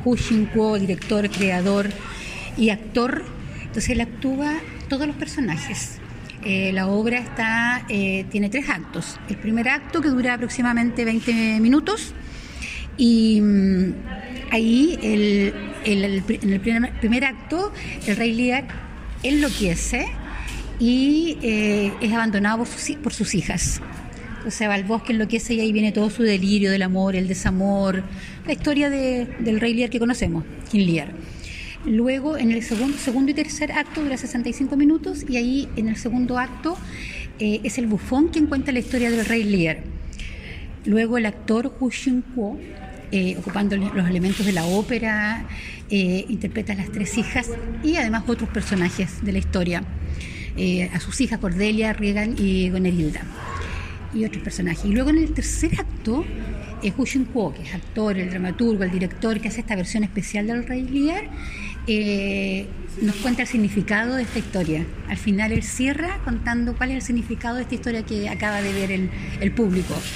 Hu Xin-kuo, director, creador y actor. Entonces él actúa todos los personajes. La obra tiene 3 actos. El primer acto, que dura aproximadamente 20 minutos, y ahí en el primer acto el rey Lear enloquece y es abandonado por sus hijas. O sea, va al bosque, enloquece, y ahí viene todo su delirio del amor, el desamor, la historia del rey Lear que conocemos, King Lear. Luego, en el segundo y tercer acto dura 65 minutos, y ahí en el segundo acto es el bufón quien cuenta la historia del rey Lear. Luego el actor Hu Xin-kuo, ocupando los elementos de la ópera, interpreta a las 3 hijas y además otros personajes de la historia, a sus hijas Cordelia, Regan y Gonerilda, y otros personajes. Y luego en el tercer acto, Hu Xin-kuo, que es actor, el dramaturgo, el director que hace esta versión especial del rey Lear, nos cuenta el significado de esta historia. Al final él cierra contando cuál es el significado de esta historia que acaba de ver el público.